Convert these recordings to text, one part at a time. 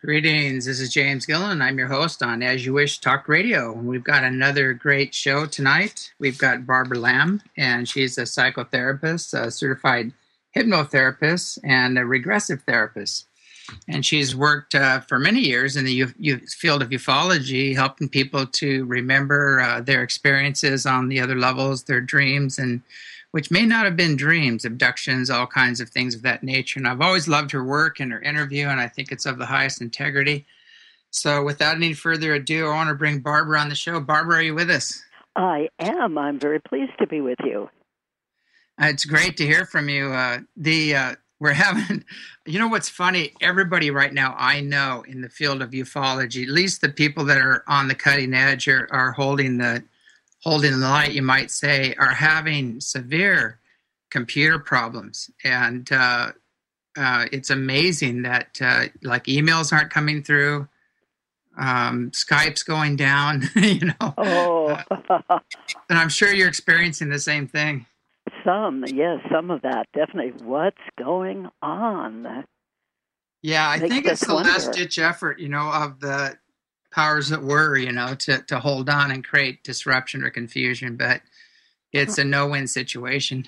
Greetings. This is James Gillen. I'm your host on As You Wish Talk Radio. We've got another great show tonight. We've got Barbara Lamb, and she's a psychotherapist, a certified hypnotherapist, and a regressive therapist. And she's worked for many years in the field of ufology, helping people to remember their experiences on the other levels, their dreams, and which may not have been dreams, abductions, all kinds of things of that nature. And I've always loved her work and her interview, and I think it's of the highest integrity. So without any further ado, I want to bring Barbara on the show. Barbara, are you with us? I am. I'm very pleased to be with you. It's great to hear from you. We're having, you know what's funny? Everybody right now I know in the field of ufology, at least the people that are on the cutting edge are holding the light, you might say, are having severe computer problems. And it's amazing that like emails aren't coming through, Skype's going down, Oh. And I'm sure you're experiencing the same thing. Some of that, definitely. What's going on? Yeah, I think it's the last-ditch effort, of the powers that were, to hold on and create disruption or confusion, but it's a no-win situation.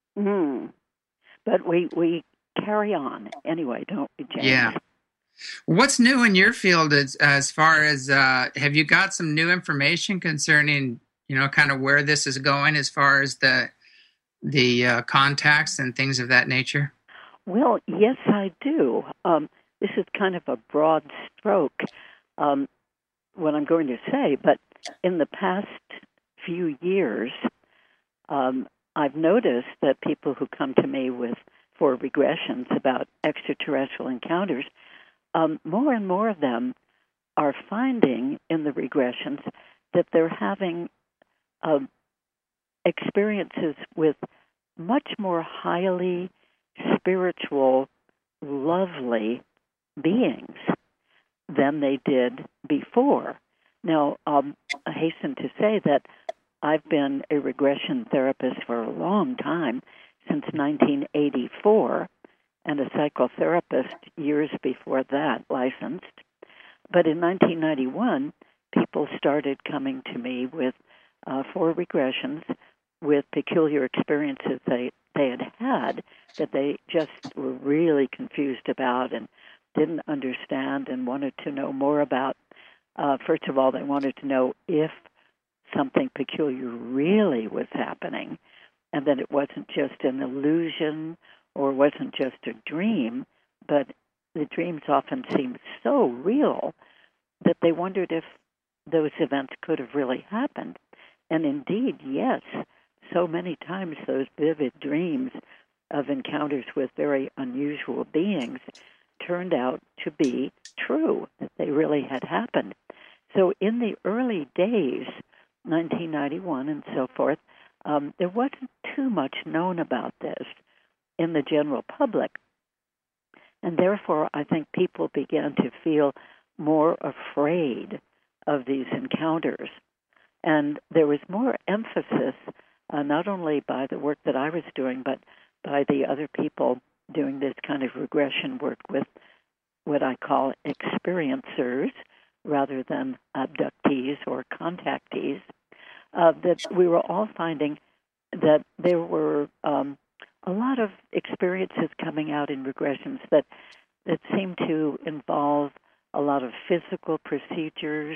But we carry on anyway, don't we, James? Yeah. What's new in your field as far as, have you got some new information concerning, kind of where this is going as far as the contacts and things of that nature? Well, yes, I do. This is kind of a broad stroke, what I'm going to say, but in the past few years, I've noticed that people who come to me for regressions about extraterrestrial encounters, more and more of them are finding in the regressions that they're having experiences with much more highly spiritual, lovely beings than they did before. Now, I hasten to say that I've been a regression therapist for a long time, since 1984, and a psychotherapist years before that, licensed. But in 1991, people started coming to me for regressions with peculiar experiences they had that they just were really confused about and didn't understand and wanted to know more about. First of all, they wanted to know if something peculiar really was happening, and that it wasn't just an illusion or wasn't just a dream, but the dreams often seemed so real that they wondered if those events could have really happened. And indeed, yes, so many times those vivid dreams of encounters with very unusual beings turned out to be true, that they really had happened. So in the early days, 1991 and so forth, there wasn't too much known about this in the general public. And therefore, I think people began to feel more afraid of these encounters. And there was more emphasis, not only by the work that I was doing, but by the other people doing this kind of regression work with what I call experiencers rather than abductees or contactees, that we were all finding that there were a lot of experiences coming out in regressions that seemed to involve a lot of physical procedures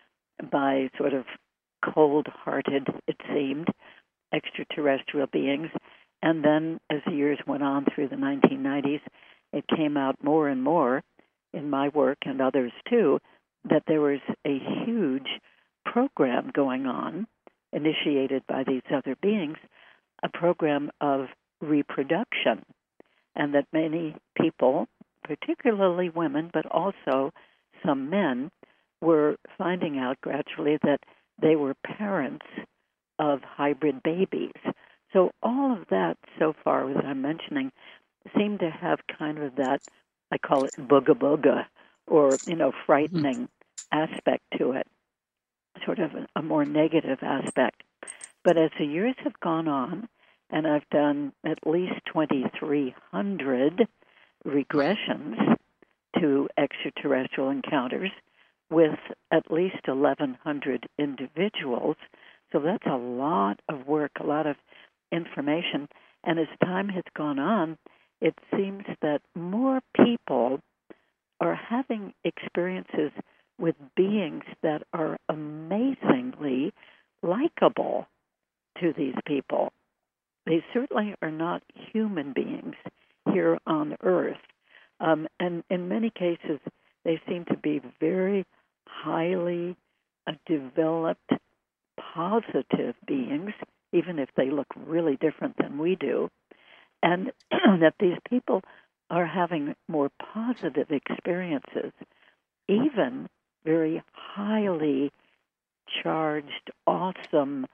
by sort of cold-hearted, it seemed, extraterrestrial beings. And then as the years went on through the 1990s, it came out more and more in my work and others too, that there was a huge program going on, initiated by these other beings, a program of reproduction, and that many people, particularly women, but also some men, were finding out gradually that they were parents of hybrid babies. So all of that so far that I'm mentioning seemed to have kind of that, I call it booga-booga, or, frightening aspect to it, sort of a more negative aspect. But as the years have gone on, and I've done at least 2,300 regressions to to extraterrestrial encounters with at least 1,100 individuals. So that's a lot of work, a lot of information. And as time has gone on, it seems that more people are having experiences with beings that are amazingly likable to these people. They certainly are not human beings here on Earth. And in many cases, they seem to be very highly developed, positive beings, even if they look really different than we do. And that these people are having more positive experiences, even very highly charged, awesome,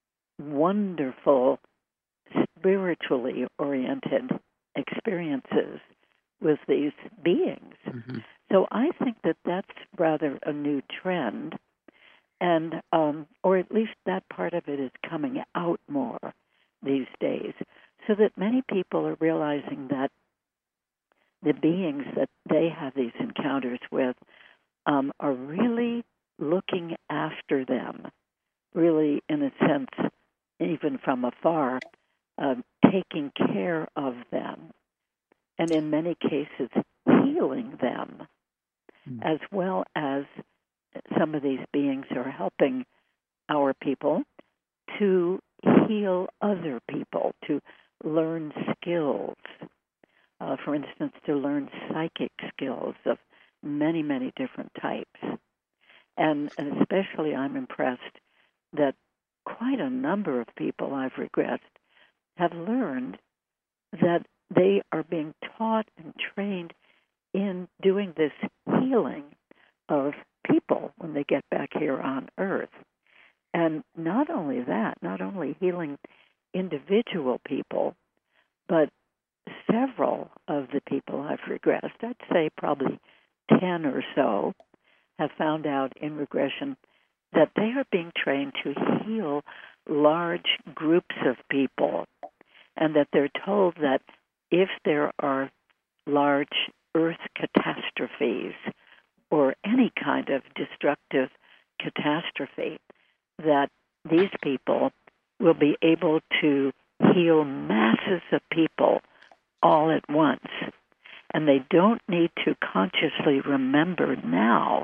wonderful, spiritually oriented experiences with these beings. Mm-hmm. So I think that that's rather a new trend, and or at least that part of it is coming out more these days, so that many people are realizing that the beings that they have these encounters with are really looking after them, really, in a sense, even from afar, taking care of them, and in many cases healing them, as well as some of these beings are helping our people to heal other people, to learn skills. For instance, to learn psychic skills of many, many different types. And especially I'm impressed that quite a number of people I've regressed have learned that they are being taught and trained in doing this healing of people when they get back here on Earth. And not only that, not only healing individual people, but several of the people I've regressed, I'd say probably 10 or so, have found out in regression that they are being trained to heal large groups of people, and that they're told that if there are large Earth catastrophes or any kind of destructive catastrophe, that these people will be able to heal masses of people all at once. And they don't need to consciously remember now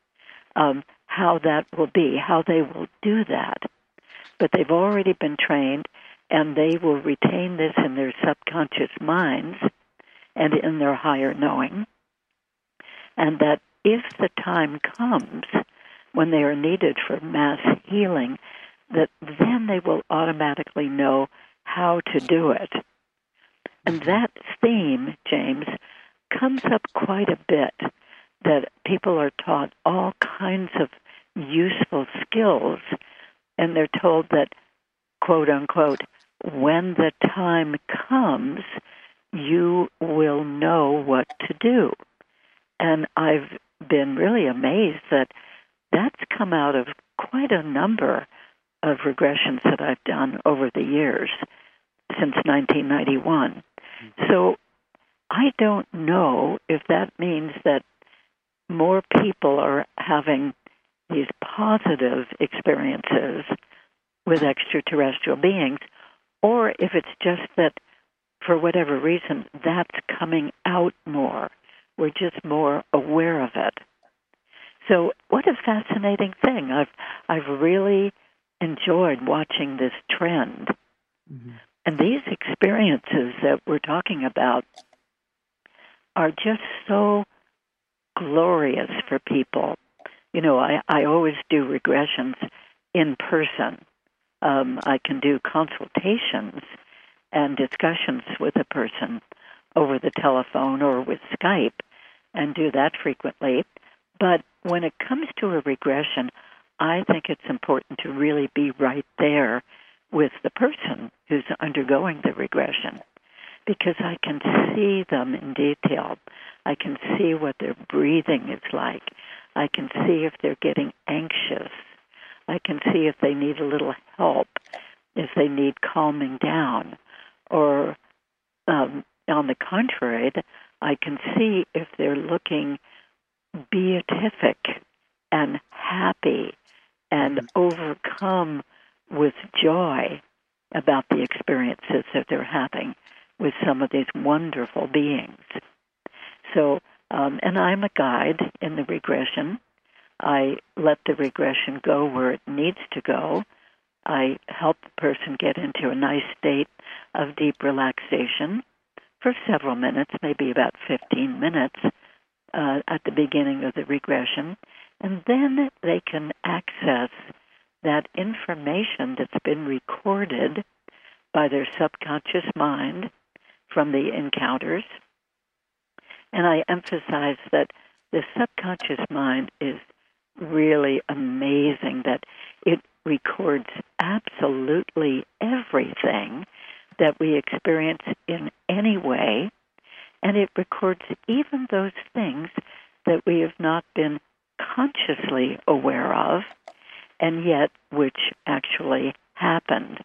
how that will be, how they will do that. But they've already been trained, and they will retain this in their subconscious minds and in their higher knowing. And that if the time comes when they are needed for mass healing, that then they will automatically know how to do it. And that theme, James, comes up quite a bit, that people are taught all kinds of useful skills, and they're told that, quote unquote, when the time comes, you will know what to do. And I've been really amazed that that's come out of quite a number of regressions that I've done over the years, since 1991. So I don't know if that means that more people are having these positive experiences with extraterrestrial beings, or if it's just that, for whatever reason, that's coming out more. We're just more aware of it. So what a fascinating thing. I've really enjoyed watching this trend. Mm-hmm. And these experiences that we're talking about are just so glorious for people. You know, I always do regressions in person. I can do consultations and discussions with a person over the telephone or with Skype, and do that frequently. But when it comes to a regression, I think it's important to really be right there with the person who's undergoing the regression, because I can see them in detail. I can see what their breathing is like. I can see if they're getting anxious. I can see if they need a little help, if they need calming down, or on the contrary, I can see if they're looking beatific and happy and overcome with joy about the experiences that they're having with some of these wonderful beings. So, and I'm a guide in the regression. I let the regression go where it needs to go. I help the person get into a nice state of deep relaxation for several minutes, maybe about 15 minutes at the beginning of the regression. And then they can access that information that's been recorded by their subconscious mind from the encounters. And I emphasize that the subconscious mind is really amazing, that it records absolutely everything that we experience in any way, and it records even those things that we have not been consciously aware of, and yet which actually happened.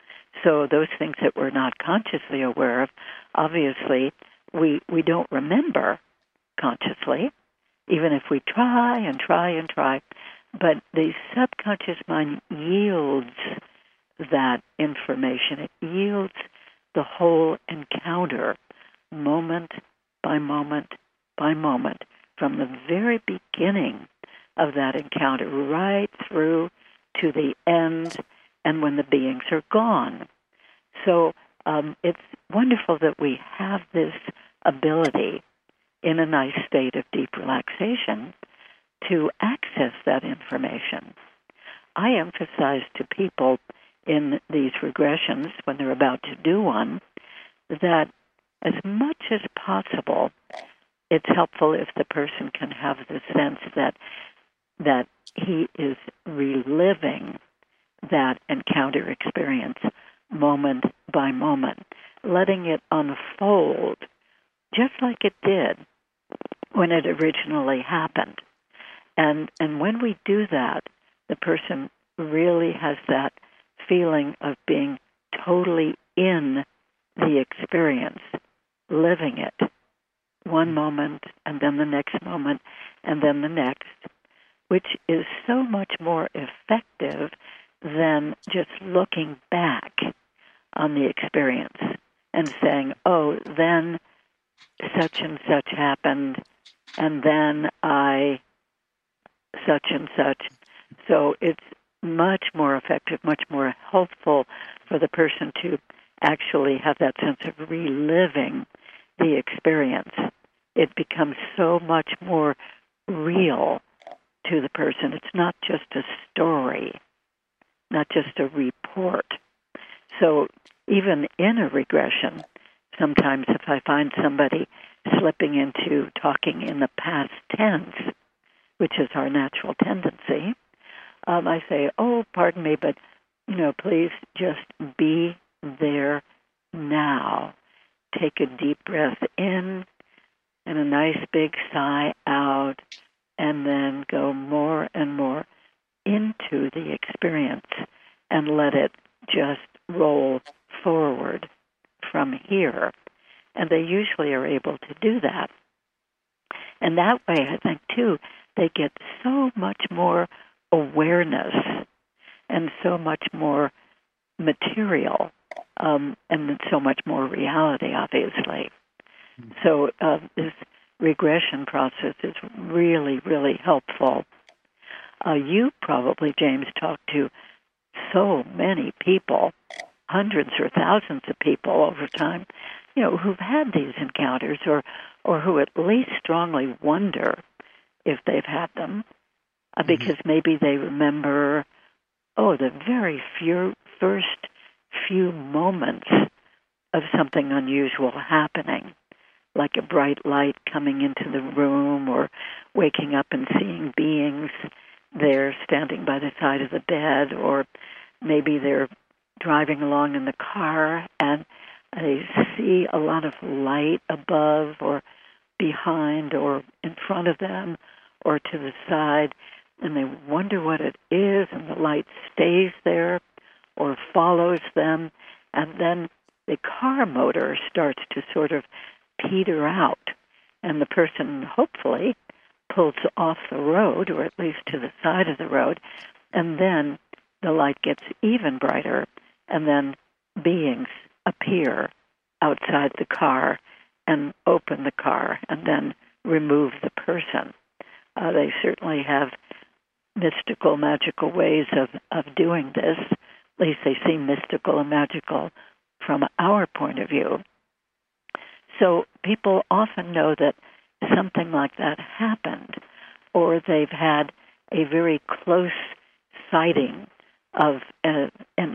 So those things that we're not consciously aware of, obviously, we don't remember consciously, even if we try and try and try. But the subconscious mind yields that information. It yields the whole encounter, moment by moment by moment, from the very beginning of that encounter right through to the end and when the beings are gone. So it's wonderful that we have this ability in a nice state of deep relaxation to access that information. I emphasize to people in these regressions, when they're about to do one, that as much as possible, it's helpful if the person can have the sense that he is reliving that encounter experience moment by moment, letting it unfold just like it did when it originally happened. And when we do that, the person really has that feeling of being totally in the experience, living it, one moment and then the next moment and then the next, which is so much more effective than just looking back on the experience and saying, oh, then such and such happened, and then I such and such. So it's much more effective, much more helpful for the person to actually have that sense of reliving the experience. It becomes so much more real to the person. It's not just a story, not just a report. So even in a regression, sometimes if I find somebody slipping into talking in the past tense, which is our natural tendency, I say, oh, pardon me, but, please just be there now. Take a deep breath in and a nice big sigh out, and then go more and more into the experience and let it just roll forward from here. And they usually are able to do that. And that way, I think, too, they get so much more awareness and so much more material and so much more reality, obviously. So this regression process is really, really helpful. You probably, James, talked to so many people, hundreds or thousands of people over time, who've had these encounters or who at least strongly wonder if they've had them because maybe they remember, the very first few moments of something unusual happening, like a bright light coming into the room or waking up and seeing beings there standing by the side of the bed, or maybe they're driving along in the car and they see a lot of light above or behind or in front of them or to the side, and they wonder what it is, and the light stays there or follows them, and then the car motor starts to sort of peter out, and the person hopefully pulls off the road, or at least to the side of the road, and then the light gets even brighter, and then beings appear outside the car and open the car and then remove the person. They certainly have mystical, magical ways of doing this. At least they seem mystical and magical from our point of view. So people often know that something like that happened, or they've had a very close sighting of a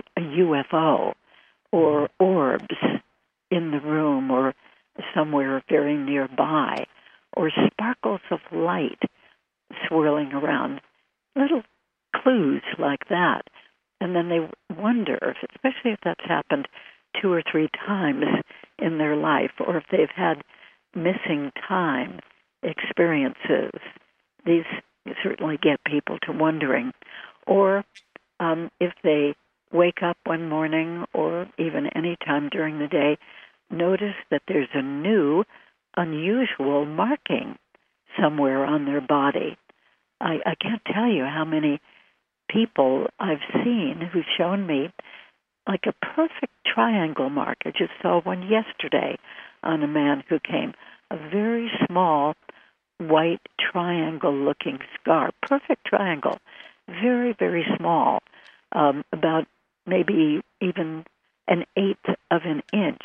UFO or orbs in the room or somewhere very nearby, or sparkles of light swirling around, little clues like that. And then they wonder, especially if that's happened 2 or 3 times in their life, or if they've had missing time experiences. These certainly get people to wondering. Or if they wake up one morning or even any time during the day, notice that there's a new, unusual marking somewhere on their body. I can't tell you how many people I've seen who've shown me like a perfect triangle mark. I just saw one yesterday on a man who came, a very small white triangle-looking scar, perfect triangle, very, very small, about maybe even 1/8 of an inch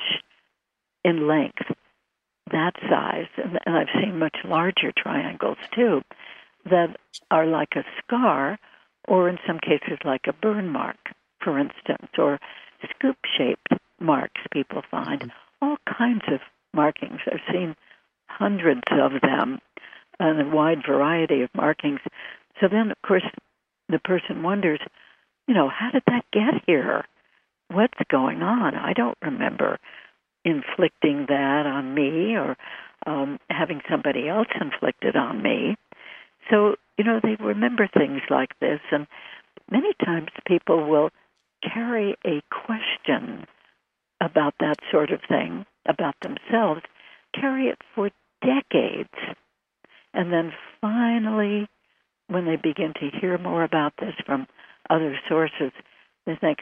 in length, that size. And I've seen much larger triangles, too, that are like a scar, or in some cases like a burn mark, for instance, or scoop-shaped marks people find. All kinds of markings. I've seen hundreds of them, and a wide variety of markings. So then, of course, the person wonders, how did that get here? What's going on? I don't remember inflicting that on me or having somebody else inflict it on me. So, they remember things like this, and many times people will carry a question about that sort of thing, about themselves, carry it for decades. And then finally, when they begin to hear more about this from other sources, they think,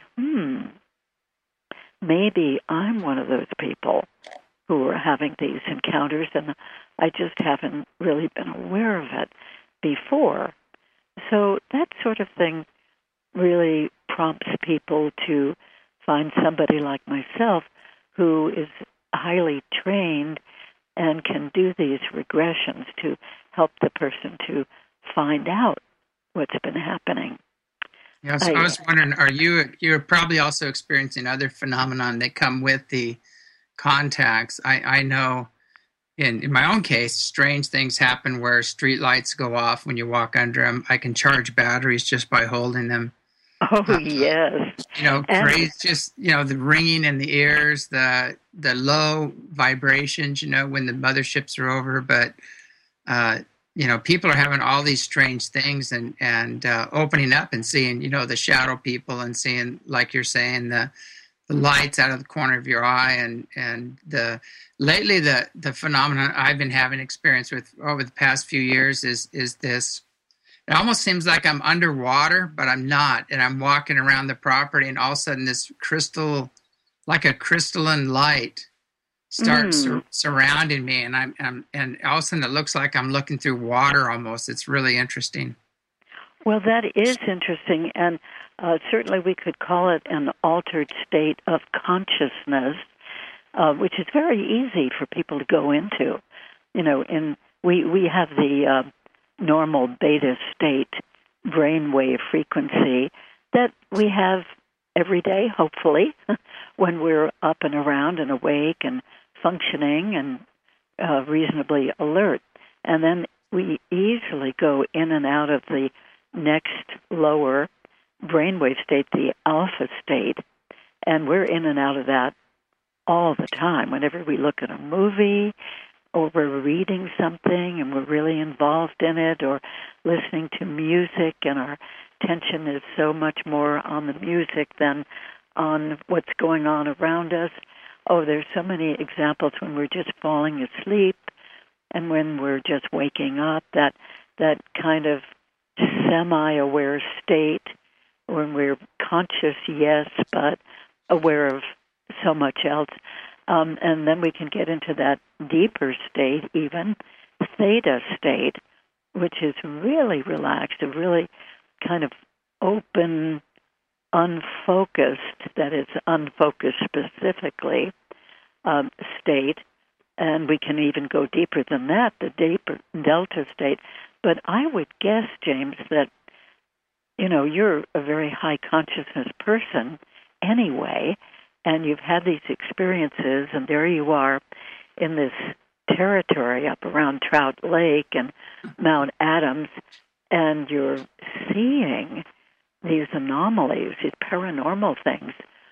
maybe I'm one of those people who are having these encounters, and I just haven't really been aware of it before. So that sort of thing really prompts people to find somebody like myself who is highly trained and can do these regressions to help the person to find out what's been happening. Yes, I was wondering, you're probably also experiencing other phenomenon that come with the contacts. I know in my own case, strange things happen where street lights go off when you walk under them. I can charge batteries just by holding them. Oh, yes. Crazy, just, the ringing in the ears, the low vibrations, when the motherships are over. But, people are having all these strange things and opening up and seeing, the shadow people and seeing, like you're saying, the lights out of the corner of your eye. And lately the phenomenon I've been having experience with over the past few years is this. It almost seems like I'm underwater, but I'm not. And I'm walking around the property, and all of a sudden this crystal, like a crystalline light, starts surrounding me. And and all of a sudden it looks like I'm looking through water almost. It's really interesting. Well, that is interesting. And certainly we could call it an altered state of consciousness, which is very easy for people to go into. We have the normal beta state brainwave frequency that we have every day, hopefully, when we're up and around and awake and functioning and reasonably alert. And then we easily go in and out of the next lower brainwave state, the alpha state, and we're in and out of that all the time. Whenever we look at a movie, or we're reading something and we're really involved in it, or listening to music and our attention is so much more on the music than on what's going on around us. Oh, there's so many examples when we're just falling asleep and when we're just waking up, that kind of semi-aware state, when we're conscious, yes, but aware of so much else. And then we can get into that deeper state, even theta state, which is really relaxed, a really kind of open, unfocused, that is unfocused specifically, state. And we can even go deeper than that, the deeper delta state. But I would guess, James, that, you're a very high consciousness person anyway, and you've had these experiences, and there you are in this territory up around Trout Lake and Mount Adams, and you're seeing these anomalies, these paranormal things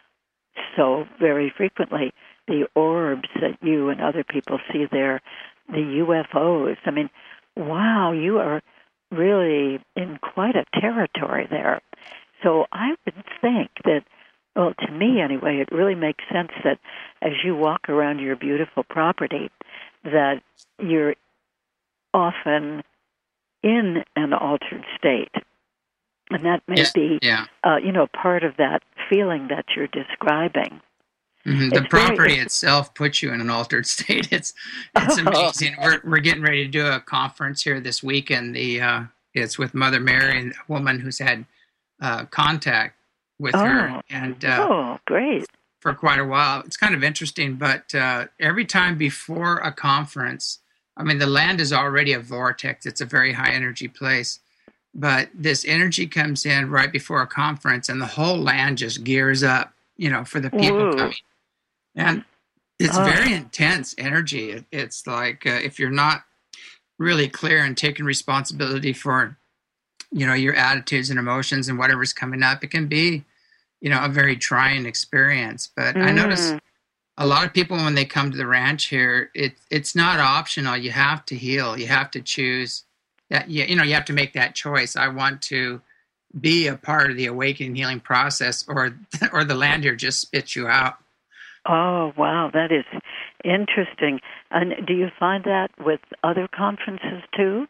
so very frequently. The orbs that you and other people see there, the UFOs. I mean, wow, you are really in quite a territory there. So I would think that, well, to me anyway, it really makes sense that as you walk around your beautiful property, that you're often in an altered state. And that may be, part of that feeling that you're describing. Mm-hmm. The property itself puts you in an altered state. It's amazing. We're getting ready to do a conference here this weekend. It's with Mother Mary, and a woman who's had contact with her, and great, for quite a while. It's kind of interesting, but every time before a conference, I mean, the land is already a vortex. It's a very high energy place, but this energy comes in right before a conference, and the whole land just gears up, for the people coming. And it's very intense energy. It's like if you're not really clear and taking responsibility for, your attitudes and emotions and whatever's coming up, it can be, a very trying experience. But I notice a lot of people, when they come to the ranch here, it's not optional. You have to heal. You have to choose that. You have to make that choice. I want to be a part of the awakening healing process, or the land here just spits you out. Oh, wow, that is interesting. And do you find that with other conferences, too,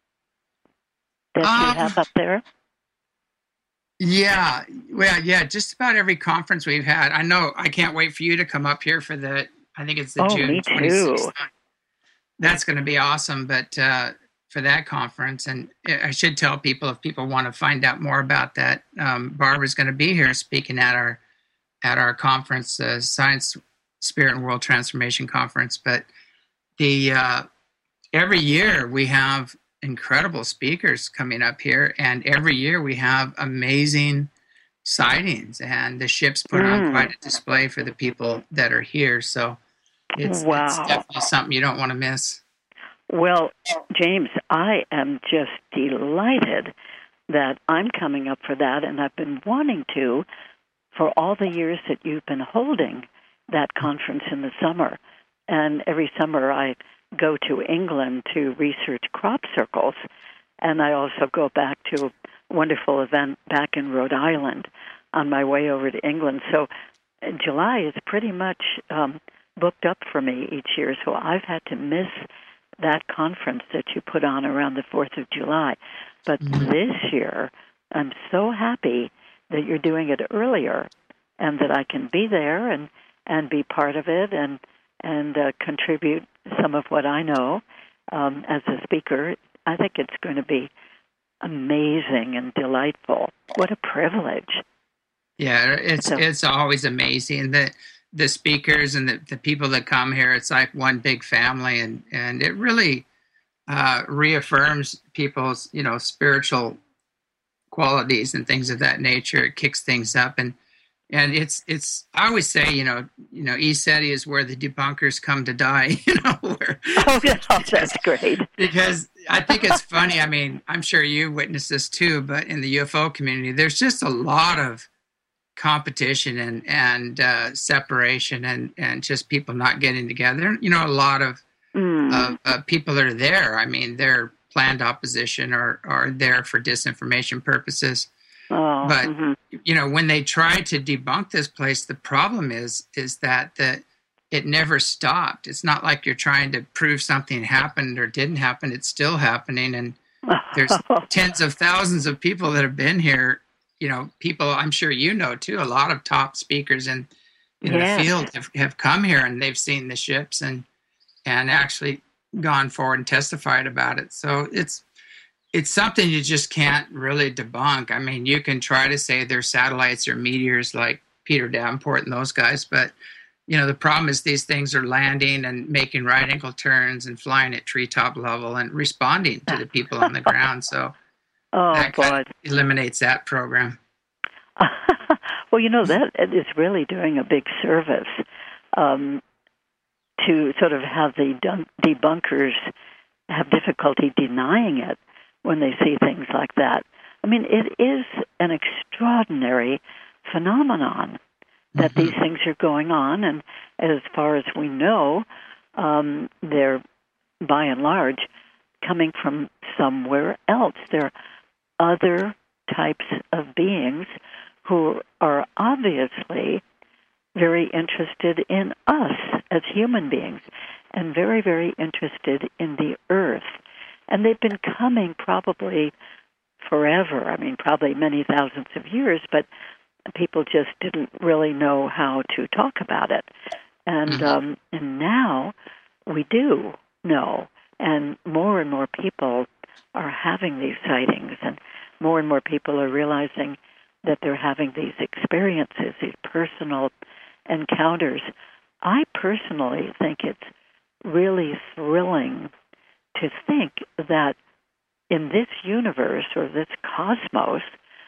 that you have up there? Yeah, well, yeah, just about every conference we've had. I know I can't wait for you to come up here for I think it's the June 26th. That's going to be awesome, but for that conference, and I should tell people, if people want to find out more about that, Barbara's going to be here speaking at our conference, Science, Spirit, and World Transformation Conference. But every year we have incredible speakers coming up here, and every year we have amazing sightings, and the ships put on quite a display for the people that are here. So it's definitely something you don't want to miss. Well, James, I am just delighted that I'm coming up for that, and I've been wanting to for all the years that you've been holding that conference in the summer. And every summer I go to England to research crop circles, and I also go back to a wonderful event back in Rhode Island on my way over to England. So July is pretty much booked up for me each year, so I've had to miss that conference that you put on around the 4th of July. But this year, I'm so happy that you're doing it earlier, and that I can be there and be part of it and contribute some of what I know as a speaker. I think it's going to be amazing and delightful. What a privilege! Yeah, it's always amazing that the speakers and the people that come here. It's like one big family, and it really reaffirms people's spiritual qualities and things of that nature. It kicks things up, and it's I always say ECETI is where the debunkers come to die. That's great. Because I think it's funny. I mean, I'm sure you witnessed this too, but in the UFO community, there's just a lot of competition and separation and just people not getting together. A lot of people are there. I mean, they're planned opposition or there for disinformation purposes. But when they try to debunk this place, the problem is that it never stopped. It's not like you're trying to prove something happened or didn't happen. It's still happening. And there's tens of thousands of people that have been here. People I'm sure too, a lot of top speakers in the field have come here and they've seen the ships and actually gone forward and testified about it. So it's something you just can't really debunk. I mean, you can try to say they're satellites or meteors like Peter Davenport and those guys, but the problem is these things are landing and making right angle turns and flying at treetop level and responding to the people on the ground. So that kind of eliminates that program. Well, that is really doing a big service to sort of have the debunkers have difficulty denying it when they see things like that. I mean, it is an extraordinary phenomenon that these things are going on, and as far as we know, they're, by and large, coming from somewhere else. There are other types of beings who are obviously very interested in us as human beings and very, very interested in the earth. And they've been coming probably forever. I mean, probably many thousands of years, but people just didn't really know how to talk about it. And now we do know, and more people are having these sightings, and more people are realizing that they're having these experiences, these personal encounters. I personally think it's really thrilling to think that in this universe or this cosmos,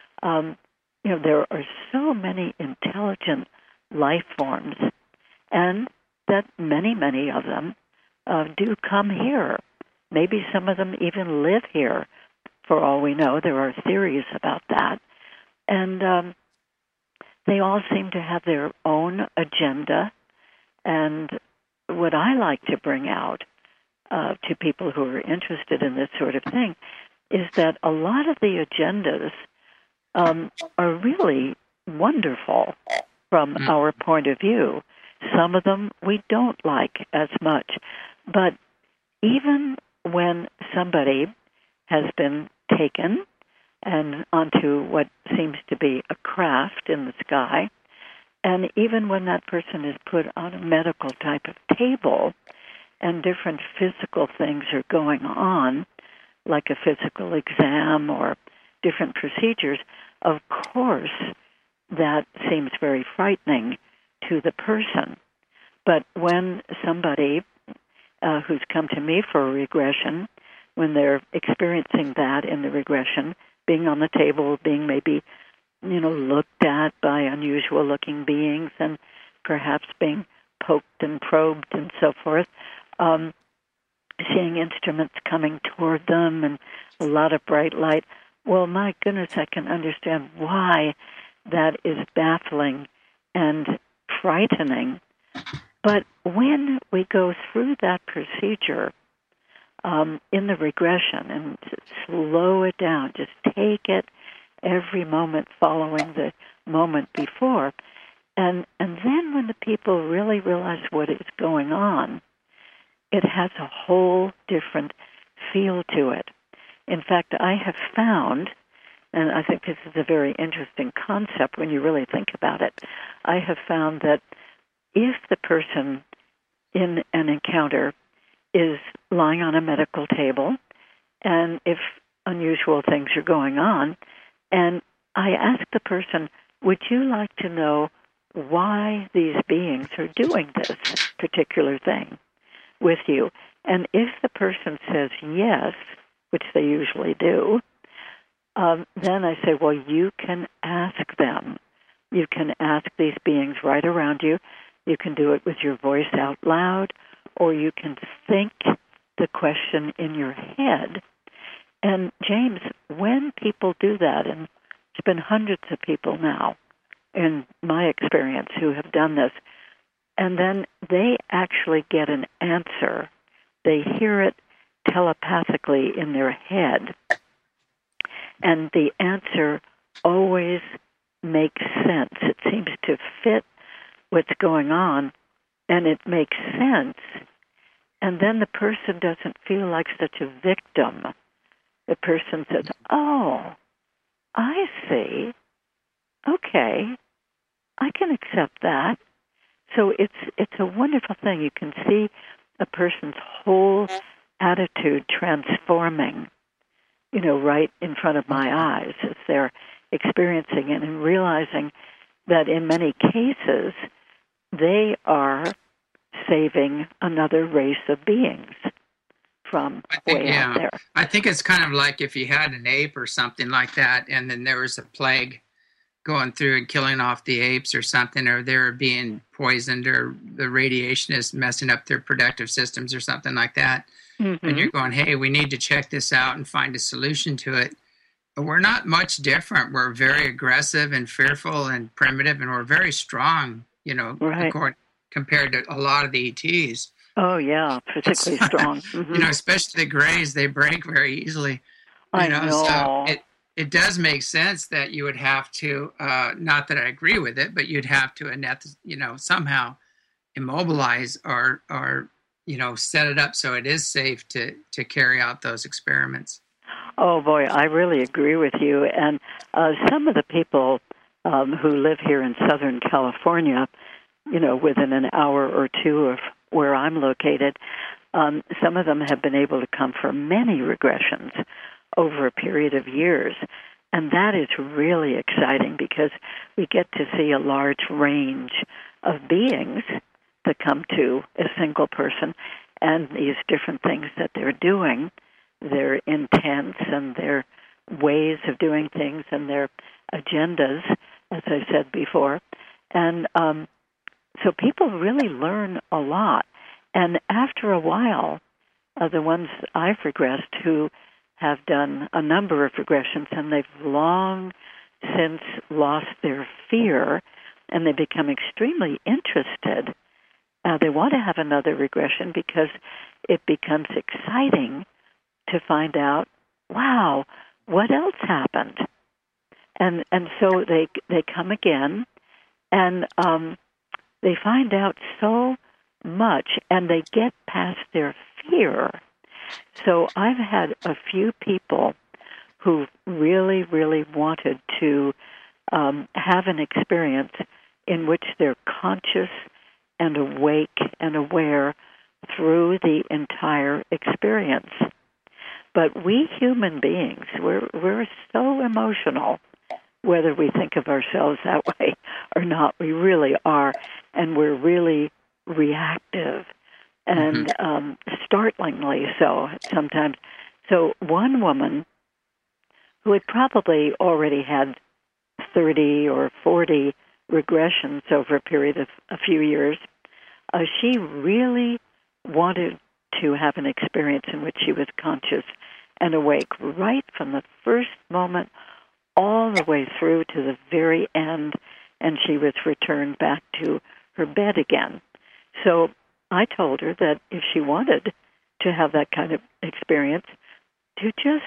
there are so many intelligent life forms, and that many of them do come here. Maybe some of them even live here. For all we know, there are theories about that. And they all seem to have their own agenda. And what I like to bring out to people who are interested in this sort of thing is that a lot of the agendas are really wonderful from our point of view. Some of them we don't like as much. But even when somebody has been taken and onto what seems to be a craft in the sky, and even when that person is put on a medical type of table and different physical things are going on, like a physical exam or different procedures, of course, that seems very frightening to the person. But when somebody who's come to me for a regression, when they're experiencing that in the regression, being on the table, being maybe, looked at by unusual-looking beings and perhaps being poked and probed and so forth, seeing instruments coming toward them and a lot of bright light, well, my goodness, I can understand why that is baffling and frightening. But when we go through that procedure in the regression and slow it down, just take it every moment following the moment before, and then when the people really realize what is going on, it has a whole different feel to it. In fact, I have found, and I think this is a very interesting concept when you really think about it, I have found that if the person in an encounter is lying on a medical table, and if unusual things are going on, and I ask the person, would you like to know why these beings are doing this particular thing with you? And if the person says yes, which they usually do, then I say, well, you can ask them. You can ask these beings right around you. You can do it with your voice out loud, or you can think the question in your head. And James, when people do that, and it's been hundreds of people now, in my experience, who have done this, and then they actually get an answer. They hear it telepathically in their head, and the answer always makes sense. It seems to fit what's going on and it makes sense. And then the person doesn't feel like such a victim. The person says, oh, I see. Okay, I can accept that. So it's a wonderful thing. You can see a person's whole attitude transforming, right in front of my eyes as they're experiencing it and realizing that in many cases they are saving another race of beings from out there. I think it's kind of like if you had an ape or something like that, and then there was a plague going through and killing off the apes or something, or they're being poisoned, or the radiation is messing up their productive systems or something like that. Mm-hmm. And you're going, hey, we need to check this out and find a solution to it. But we're not much different. We're very aggressive and fearful and primitive, and we're very strong, right. Compared to a lot of the ETs. Oh, yeah, particularly strong. Mm-hmm. Especially the grays, they break very easily. I know. So it does make sense that you would have to, not that I agree with it, but you'd have to, somehow immobilize or set it up so it is safe to carry out those experiments. Oh, boy, I really agree with you. And some of the people who live here in Southern California, within an hour or two of where I'm located, some of them have been able to come for many regressions over a period of years. And that is really exciting because we get to see a large range of beings that come to a single person and these different things that they're doing, their intents and their ways of doing things and their agendas, as I said before. And so people really learn a lot. And after a while, the ones I've regressed who have done a number of regressions, and they've long since lost their fear, and they become extremely interested. They want to have another regression because it becomes exciting to find out, wow, what else happened? And so they come again, and they find out so much, and they get past their fear. So I've had a few people who really, really wanted to have an experience in which they're conscious and awake and aware through the entire experience. But we human beings, we're so emotional, whether we think of ourselves that way or not. We really are, and we're really reactive, and startlingly so sometimes. So one woman who had probably already had 30 or 40 regressions over a period of a few years, she really wanted to have an experience in which she was conscious and awake right from the first moment all the way through to the very end, and she was returned back to her bed again. So I told her that if she wanted to have that kind of experience, to just,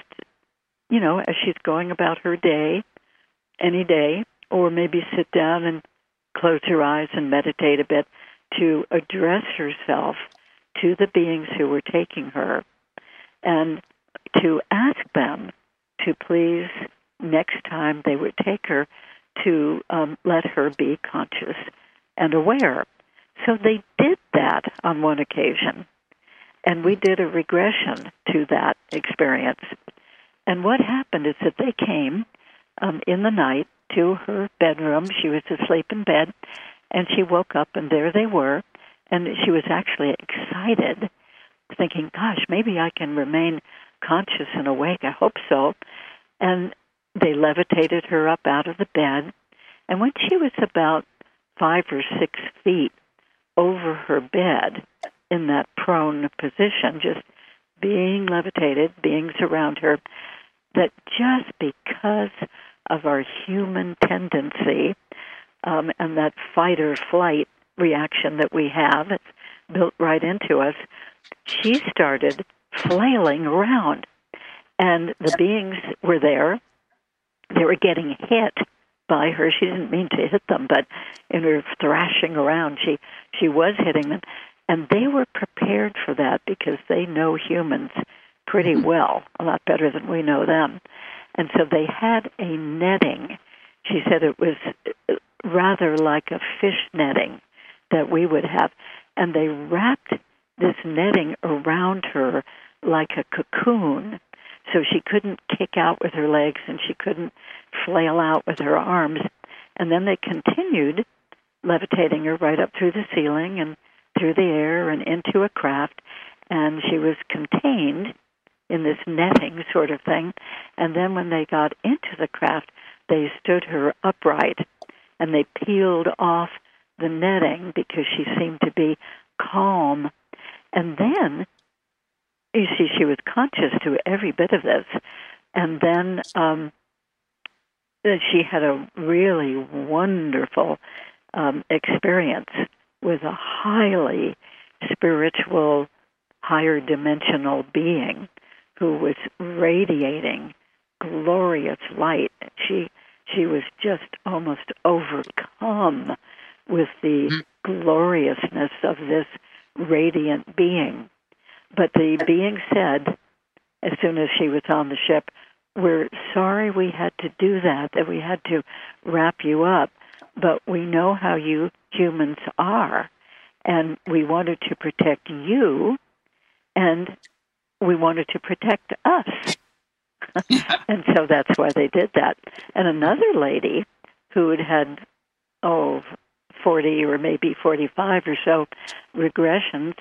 as she's going about her day, any day, or maybe sit down and close her eyes and meditate a bit, to address herself to the beings who were taking her, and to ask them to please, next time they would take her, to let her be conscious and aware. So they did that on one occasion, and we did a regression to that experience. And what happened is that they came in the night to her bedroom. She was asleep in bed, and she woke up, and there they were, and she was actually excited, thinking, gosh, maybe I can remain conscious and awake. I hope so. And they levitated her up out of the bed, and when she was about 5 or 6 feet over her bed in that prone position, just being levitated, beings around her, that just because of our human tendency and that fight or flight reaction that we have, it's built right into us, she started flailing around. And the beings were there. They were getting hit by her. She didn't mean to hit them, but in her thrashing around, she she was hitting them. And they were prepared for that because they know humans pretty well, a lot better than we know them. And so they had a netting. She said it was rather like a fish netting that we would have. And they wrapped this netting around her like a cocoon, so she couldn't kick out with her legs and she couldn't flail out with her arms. And then they continued levitating her right up through the ceiling and through the air and into a craft, and she was contained in this netting sort of thing. And then when they got into the craft, they stood her upright, and they peeled off the netting because she seemed to be calm. And then, you see, she was conscious to every bit of this. And then she had a really wonderful experience with a highly spiritual, higher dimensional being who was radiating glorious light. She was just almost overcome with the gloriousness of this radiant being. But the being said, as soon as she was on the ship, "We're sorry we had to do that we had to wrap you up, but we know how you humans are, and we wanted to protect you, and we wanted to protect us." And so that's why they did that. And another lady who had 40 or maybe 45 or so regressions,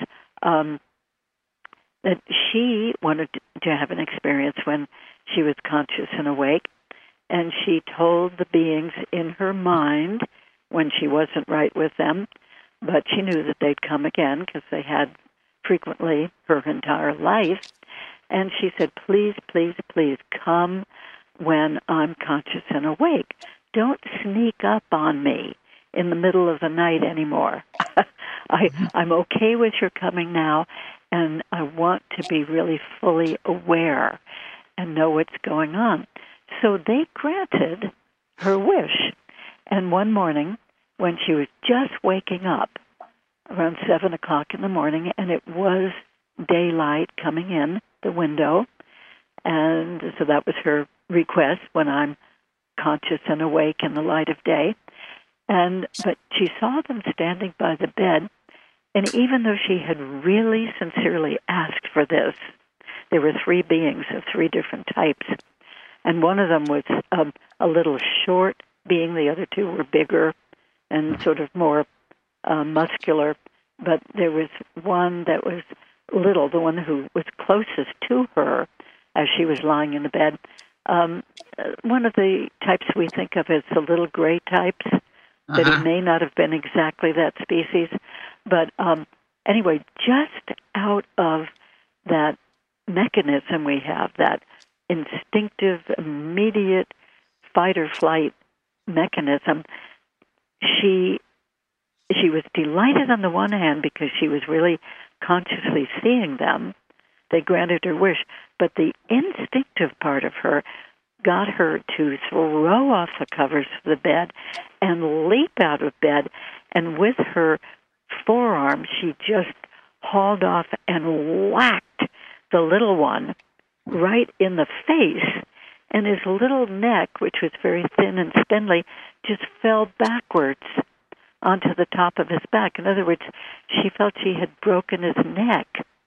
that she wanted to have an experience when she was conscious and awake, and she told the beings in her mind when she wasn't right with them, but she knew that they'd come again because they had frequently her entire life. And she said, "Please, please, please come when I'm conscious and awake. Don't sneak up on me in the middle of the night anymore. I'm okay with your coming now, and I want to be really fully aware and know what's going on." So they granted her wish. And one morning, when she was just waking up, around 7 o'clock in the morning, and it was daylight coming in the window, and so that was her request, when I'm conscious and awake in the light of day. But she saw them standing by the bed, and even though she had really sincerely asked for this, there were three beings of three different types, and one of them was a little short being. The other two were bigger and sort of more muscular, but there was one that was little, the one who was closest to her as she was lying in the bed. One of the types we think of as the little gray types, that it may not have been exactly that species. But anyway, just out of that mechanism we have, that instinctive, immediate fight-or-flight mechanism, she was delighted on the one hand because she was really consciously seeing them. They granted her wish. But the instinctive part of her got her to throw off the covers of the bed and leap out of bed. And with her forearm, she just hauled off and whacked the little one right in the face. And his little neck, which was very thin and spindly, just fell backwards onto the top of his back. In other words, she felt she had broken his neck.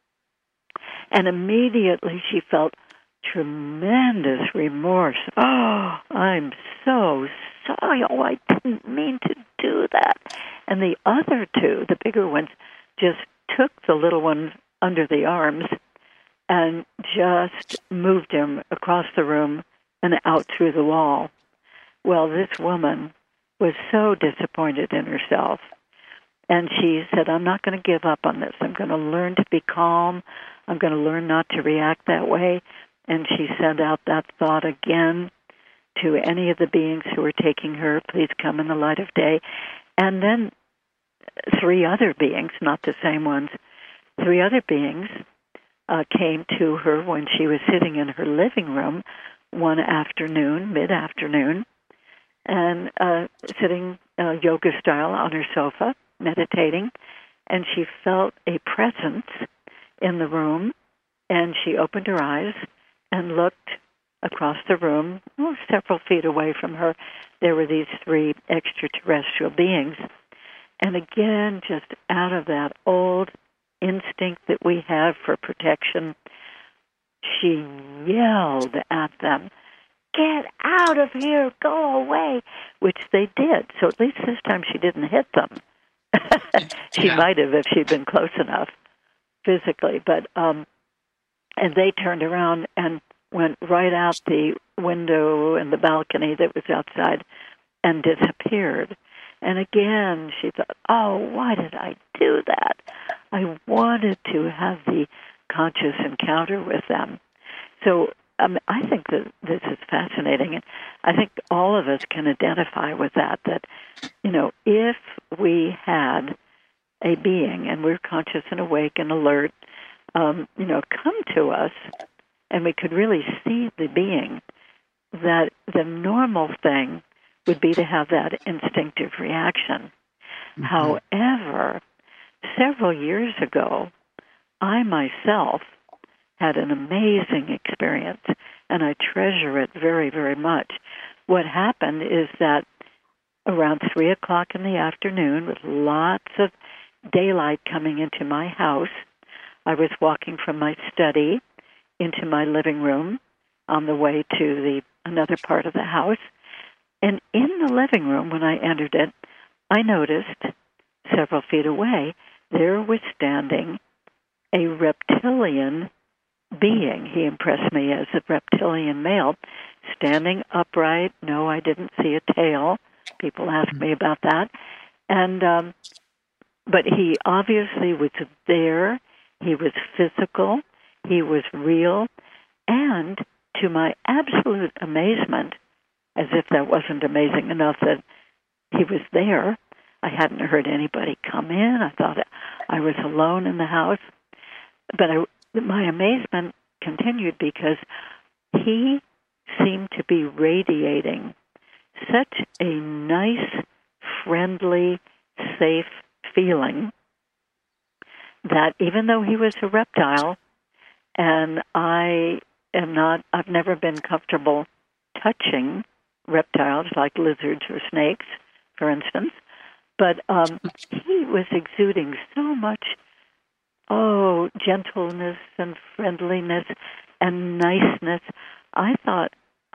And immediately she felt tremendous remorse. "Oh, I'm so sorry. Oh, I didn't mean to do that." And the other two, the bigger ones, just took the little one under the arms and just moved him across the room and out through the wall. Well, this woman was so disappointed in herself. And she said, "I'm not going to give up on this. I'm going to learn to be calm. I'm going to learn not to react that way." And she sent out that thought again to any of the beings who were taking her, "Please come in the light of day." And then three other beings, not the same ones, three other beings came to her when she was sitting in her living room one afternoon, mid-afternoon, and sitting yoga style on her sofa, meditating. and she felt a presence in the room, and she opened her eyes and looked across the room, several feet away from her. There were these three extraterrestrial beings. And again, just out of that old instinct that we have for protection, she yelled at them, "Get out of here, go away," which they did. So at least this time she didn't hit them. She might have if she'd been close enough physically. But and they turned around and went right out the window and the balcony that was outside and disappeared. And again, she thought, oh, why did I do that? I wanted to have the conscious encounter with them. So I think that this is fascinating. And I think all of us can identify with that, if we had a being and we're conscious and awake and alert, come to us, and we could really see the being, that the normal thing would be to have that instinctive reaction. Mm-hmm. However, several years ago, I myself had an amazing experience, and I treasure it very, very much. What happened is that around 3 o'clock in the afternoon, with lots of daylight coming into my house, I was walking from my study into my living room on the way to another part of the house. And in the living room, when I entered it, I noticed several feet away, there was standing a reptilian being. He impressed me as a reptilian male, standing upright. No, I didn't see a tail. People ask me about that. And but he obviously was there. He was physical. He was real. And to my absolute amazement, as if that wasn't amazing enough that he was there, I hadn't heard anybody come in. I thought I was alone in the house. But my amazement continued because he seemed to be radiating such a nice, friendly, safe feeling that even though he was a reptile, and I've never been comfortable touching reptiles like lizards or snakes, for instance, but he was exuding so much, gentleness and friendliness and niceness. I thought,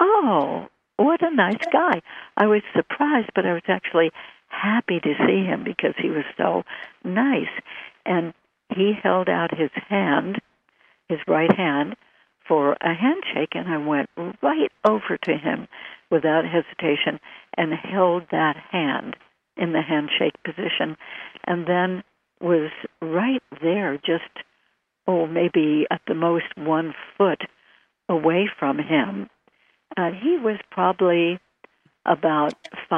what a nice guy. I was surprised, but I was actually happy to see him because he was so nice. And he held out his hand, his right hand, for a handshake, and I went right over to him without hesitation and held that hand in the handshake position, and then was right there, just, maybe at the most 1 foot away from him. He was probably about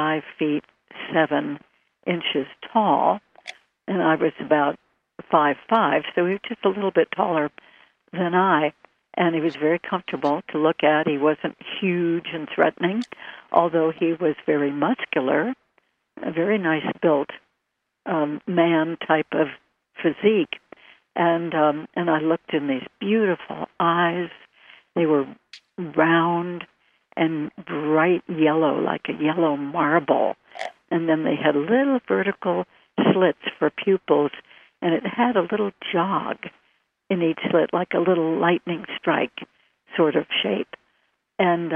5'7" tall, and I was about 5'5", so he was just a little bit taller than I. And he was very comfortable to look at. He wasn't huge and threatening, although he was very muscular, a very nice built man type of physique. And I looked in these beautiful eyes. They were round and bright yellow, like a yellow marble. And then they had little vertical slits for pupils, and it had a little jog in each slit, like a little lightning strike sort of shape. And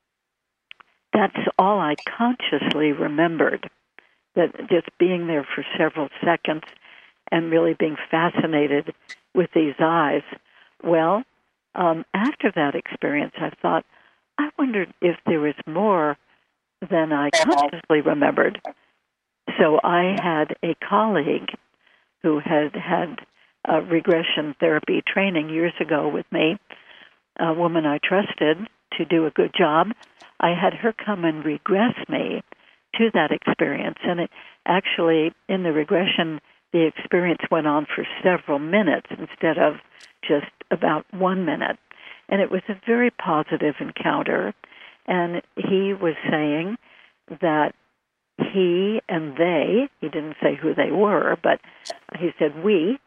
that's all I consciously remembered, that just being there for several seconds and really being fascinated with these eyes. Well, after that experience, I thought, I wondered if there was more than I consciously remembered. So I had a colleague who had regression therapy training years ago with me, a woman I trusted to do a good job. I had her come and regress me to that experience. And it actually, in the regression, the experience went on for several minutes instead of just about 1 minute. And it was a very positive encounter. And he was saying that he and they, he didn't say who they were, but he said, we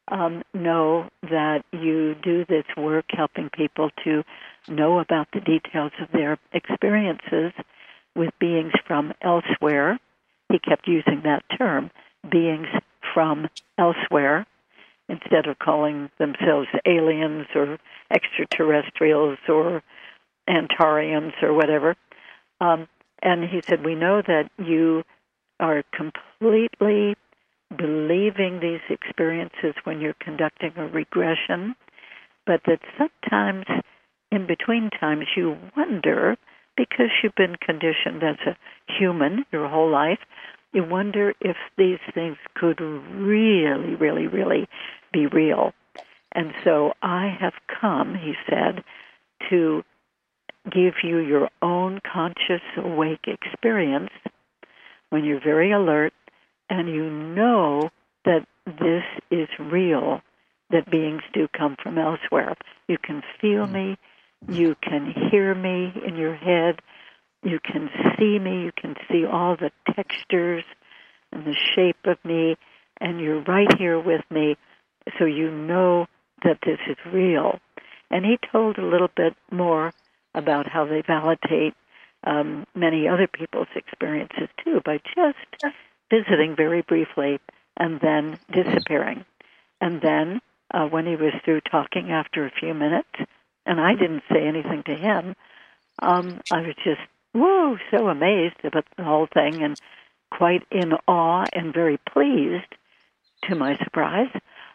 know that you do this work helping people to know about the details of their experiences with beings from elsewhere. He kept using that term, beings from elsewhere, instead of calling themselves aliens or extraterrestrials or Antarians or whatever. And he said, we know that you are completely believing these experiences when you're conducting a regression, but that sometimes in between times you wonder, because you've been conditioned as a human your whole life, you wonder if these things could really, really, really be real. And so I have come, he said, to give you your own conscious, awake experience when you're very alert and you know that this is real, that beings do come from elsewhere. You can feel me, you can hear me in your head, you can see me, you can see all the textures and the shape of me, and you're right here with me, so you know that this is real. And he told a little bit more about how they validate many other people's experiences, too, by just visiting very briefly and then disappearing. And then when he was through talking after a few minutes, and I didn't say anything to him, I was just, whoa, so amazed about the whole thing and quite in awe and very pleased, to my surprise.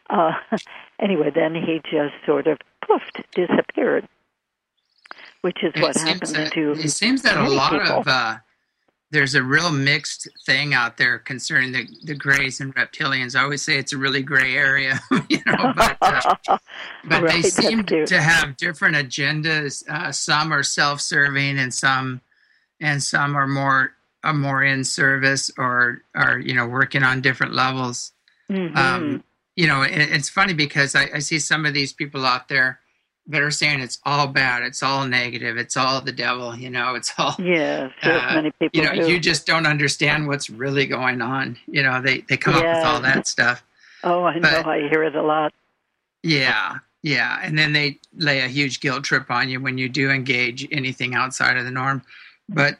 Anyway, then he just sort of poofed, disappeared, which is what happens to it seems that a lot people. of there's a real mixed thing out there concerning the grays and reptilians. I always say it's a really gray area, but right, they seem to have different agendas. Some are self-serving, and some are more in service or are working on different levels. Mm-hmm. It's funny because I see some of these people out there that are saying it's all bad, it's all negative, it's all the devil, it's all... Yes, many people do. You just don't understand what's really going on. They come up with all that stuff. Oh, I know, I hear it a lot. Yeah, and then they lay a huge guilt trip on you when you do engage anything outside of the norm. But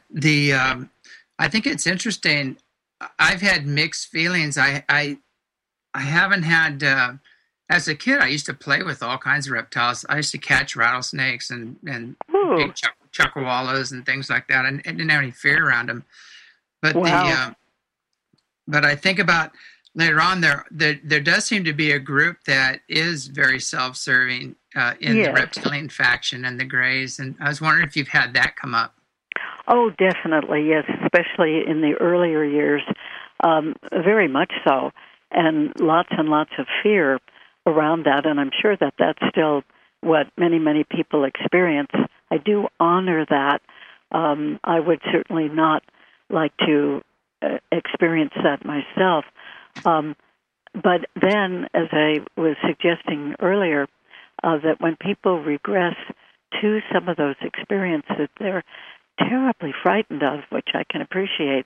I think it's interesting. I've had mixed feelings. I haven't had... as a kid, I used to play with all kinds of reptiles. I used to catch rattlesnakes and big chuckwallas and things like that. And I didn't have any fear around them. But wow. But I think about later on, there does seem to be a group that is very self-serving in the reptilian faction and the grays. And I was wondering if you've had that come up. Oh, definitely, yes, especially in the earlier years, very much so, and lots of fear around that, and I'm sure that that's still what many, many people experience. I do honor that. I would certainly not like to experience that myself. But then, as I was suggesting earlier, that when people regress to some of those experiences they're terribly frightened of, which I can appreciate,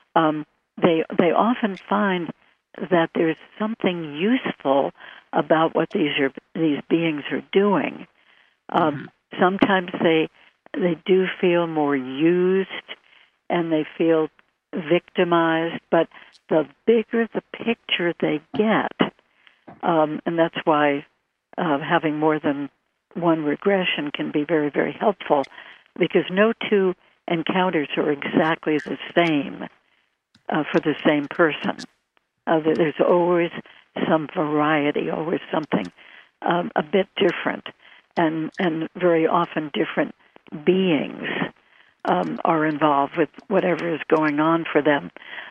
they often find that there's something useful about what these beings are doing. Sometimes they do feel more used and they feel victimized, but the bigger the picture they get, and that's why having more than one regression can be very, very helpful, because no two encounters are exactly the same for the same person. There's always some variety, always something a bit different, and very often different beings are involved with whatever is going on for them.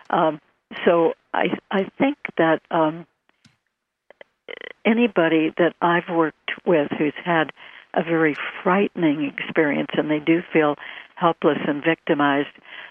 So I think that anybody that I've worked with who's had a very frightening experience and they do feel helpless and victimized,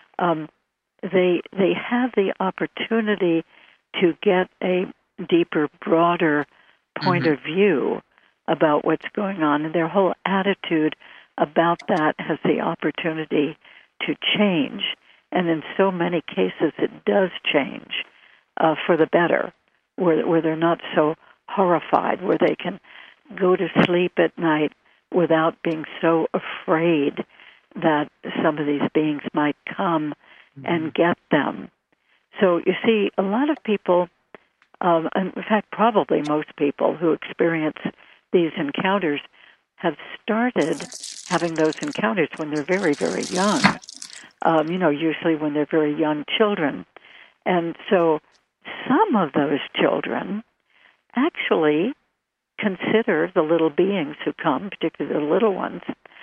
they have the opportunity to get a deeper, broader point of view about what's going on, and their whole attitude about that has the opportunity to change. And in so many cases, it does change for the better, where they're not so horrified, where they can go to sleep at night without being so afraid that some of these beings might come and get them. So you see, a lot of people, in fact, probably most people who experience these encounters have started having those encounters when they're very, very young, usually when they're very young children. And so some of those children actually consider the little beings who come, particularly the little ones,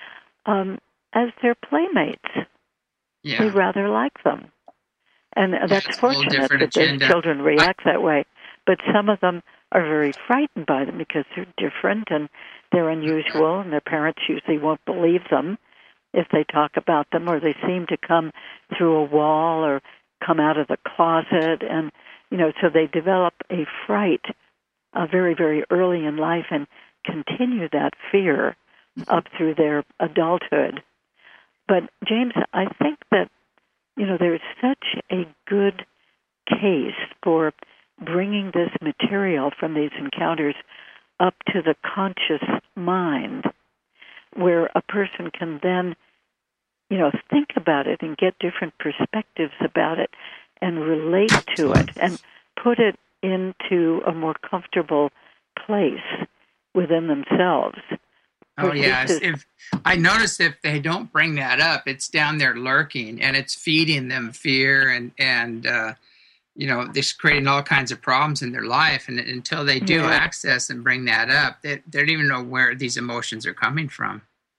as their playmates. Yeah. They rather like them. And that's fortunate that those children react that way. But some of them are very frightened by them because they're different and they're unusual, and their parents usually won't believe them if they talk about them, or they seem to come through a wall or come out of the closet. And, so they develop a fright very, very early in life and continue that fear up through their adulthood. But, James, I think that, there's such a good case for bringing this material from these encounters up to the conscious mind, where a person can then, think about it and get different perspectives about it and relate to it and put it into a more comfortable place within themselves. Oh, yeah. If I notice if they don't bring that up, it's down there lurking, and it's feeding them fear and it's creating all kinds of problems in their life. And until they do access and bring that up, they don't even know where these emotions are coming from.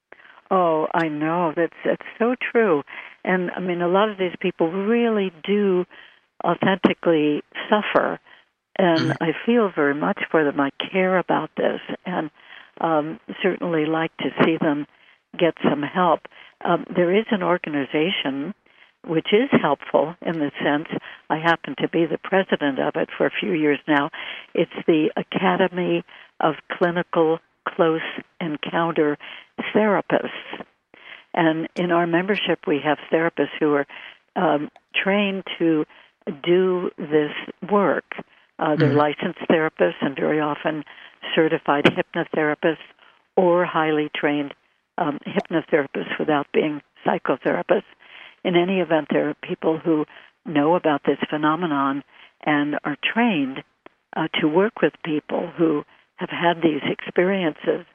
Oh, I know. That's so true. And, I mean, a lot of these people really do authentically suffer. And I feel very much for them. I care about this, and certainly like to see them get some help. There is an organization which is helpful in the sense, I happen to be the president of it for a few years now. It's the Academy of Clinical Close Encounter Therapists. And in our membership, we have therapists who are trained to do this work. They're licensed therapists and very often certified hypnotherapists or highly trained hypnotherapists without being psychotherapists. In any event, there are people who know about this phenomenon and are trained to work with people who have had these experiences.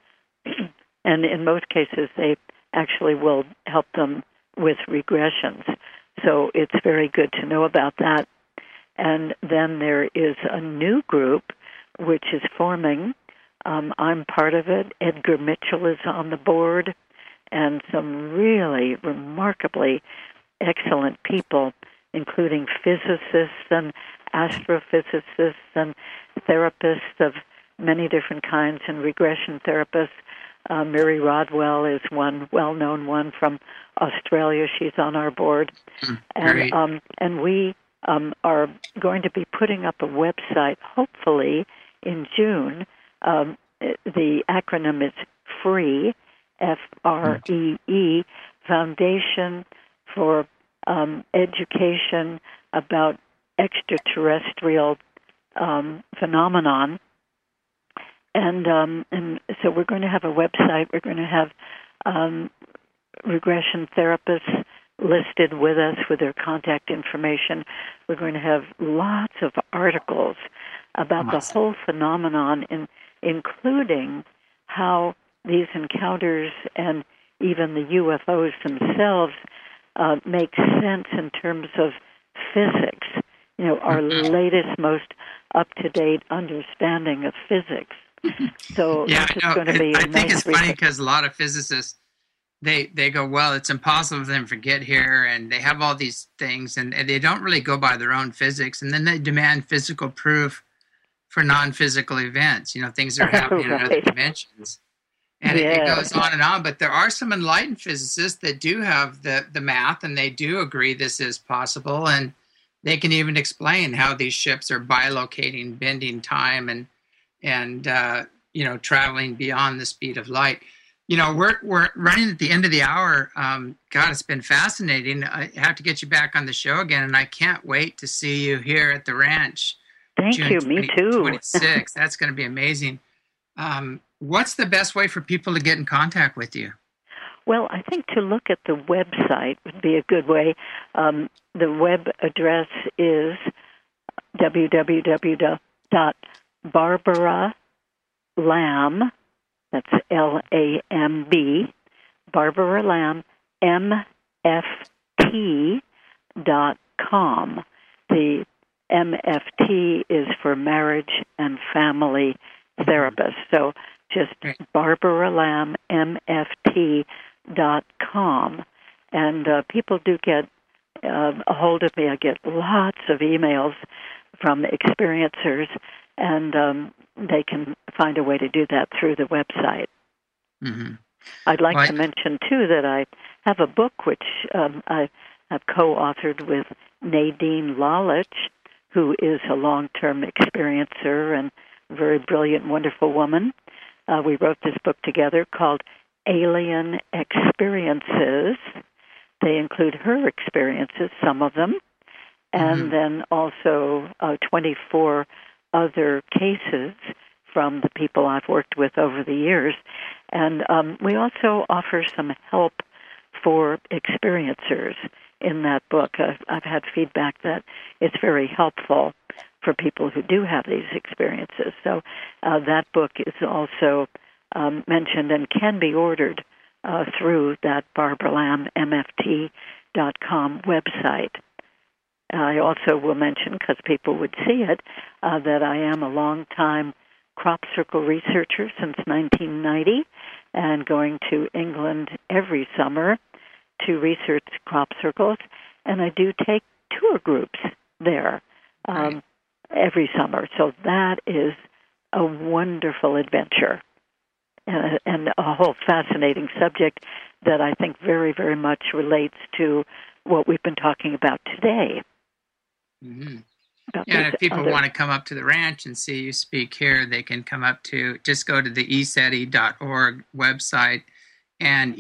And in most cases, they actually will help them with regressions. So it's very good to know about that. And then there is a new group which is forming. I'm part of it. Edgar Mitchell is on the board, and some really remarkably excellent people, including physicists and astrophysicists and therapists of many different kinds and regression therapists. Mary Rodwell is one well-known one from Australia. She's on our board. And we are going to be putting up a website, hopefully in June. The acronym is FREE, F-R-E-E, Foundation for Education about Extraterrestrial Phenomenon. And so we're going to have a website. We're going to have regression therapists listed with us with their contact information. We're going to have lots of articles about the whole phenomenon, including how these encounters and even the UFOs themselves make sense in terms of physics. Our latest, most up-to-date understanding of physics. So yeah, it's going to be I think it's funny because a lot of physicists, they go, well, it's impossible for them to get here, and they have all these things, and they don't really go by their own physics, and then they demand physical proof for non-physical events, things that are happening in other dimensions. And it goes on and on, but there are some enlightened physicists that do have the math, and they do agree this is possible, and they can even explain how these ships are bilocating, bending time, and traveling beyond the speed of light. We're running at the end of the hour. God, it's been fascinating. I have to get you back on the show again, and I can't wait to see you here at the ranch. Thank you. Me too. 26. That's going to be amazing. What's the best way for people to get in contact with you? Well, I think to look at the website would be a good way. The web address is www.barbaralamb, that's Lamb, Barbara Lamb, MFT.com. The MFT is for Marriage and Family Therapist. So just Barbara Lamb, MFT.com. And people do get a hold of me. I get lots of emails from experiencers, and they can find a way to do that through the website. Mm-hmm. I'd like to mention, too, that I have a book which I have co-authored with Nadine Lalich, who is a long-term experiencer and a very brilliant, wonderful woman. We wrote this book together called Alien Experiences. They include her experiences, some of them, and then also 24 other cases from the people I've worked with over the years. And we also offer some help for experiencers in that book. I've had feedback that it's very helpful for people who do have these experiences. So that book is also mentioned and can be ordered through that BarbaraLambMFT.com website. I also will mention, because people would see it, that I am a long-time crop circle researcher since 1990 and going to England every summer to research crop circles. And I do take tour groups there every summer. So that is a wonderful adventure and a whole fascinating subject that I think very, very much relates to what we've been talking about today. Mm-hmm. And if people want to come up to the ranch and see you speak here, they can come up to, just go to the ECETI.org website, and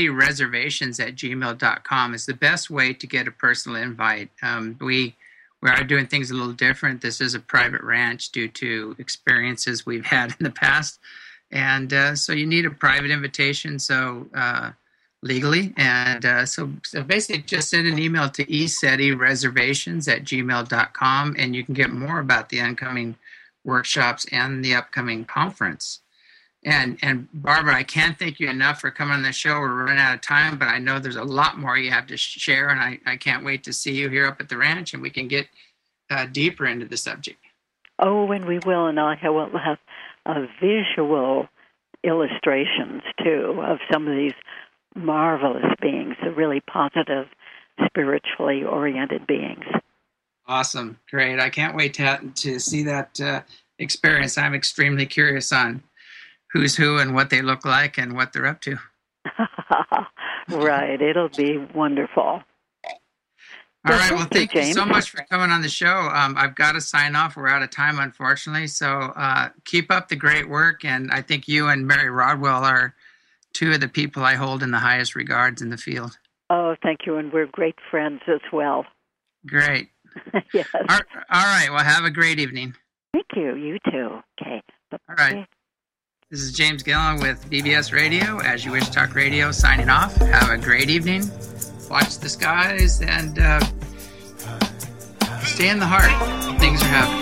ECETIreservations@gmail.com is the best way to get a personal invite. We are doing things a little different. This is a private ranch due to experiences we've had in the past. And so you need a private invitation, legally. And so basically just send an email to ECETIreservations@gmail.com, and you can get more about the upcoming workshops and the upcoming conference. And Barbara, I can't thank you enough for coming on the show. We're running out of time, but I know there's a lot more you have to share, and I can't wait to see you here up at the ranch, and we can get deeper into the subject. Oh, and we will, and I will have visual illustrations, too, of some of these marvelous beings, the really positive, spiritually oriented beings. Awesome. Great. I can't wait to see that experience. I'm extremely curious on who's who and what they look like and what they're up to. Right. It'll be wonderful. All right. Well, thank you so much for coming on the show. I've got to sign off. We're out of time, unfortunately. So keep up the great work. And I think you and Mary Rodwell are two of the people I hold in the highest regards in the field. Oh, thank you. And we're great friends as well. Great. Yes. All right. Well, have a great evening. Thank you. You too. Okay. Bye-bye. All right. This is James Gillen with BBS Radio, As You Wish Talk Radio, signing off. Have a great evening. Watch the skies and stay in the heart. Things are happening.